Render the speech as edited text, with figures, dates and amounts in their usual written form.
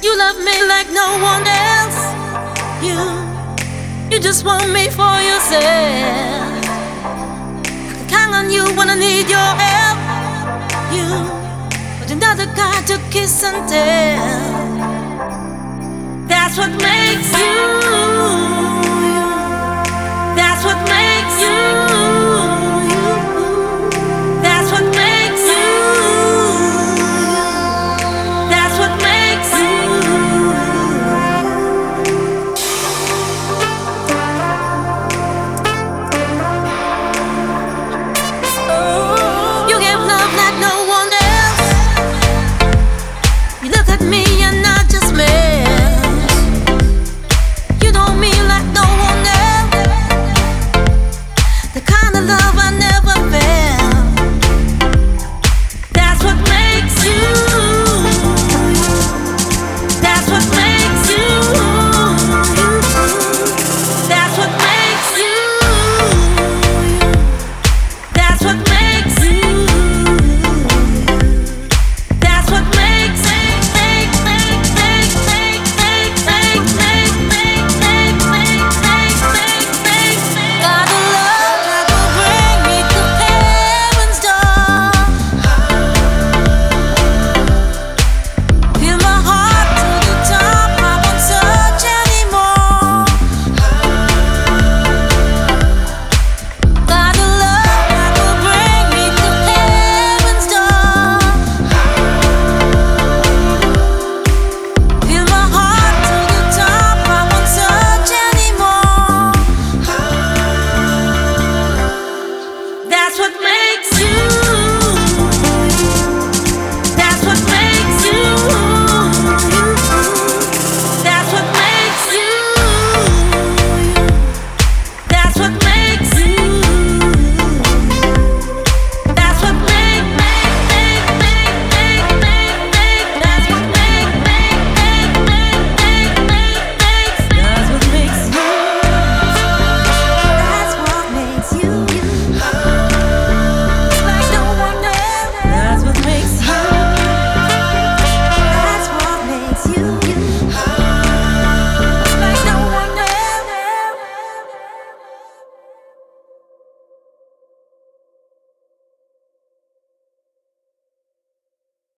You love me like no one else. You, you just want me for yourself. I can count on you when I need your help. You, but another guy to kiss and tell. That's what makes you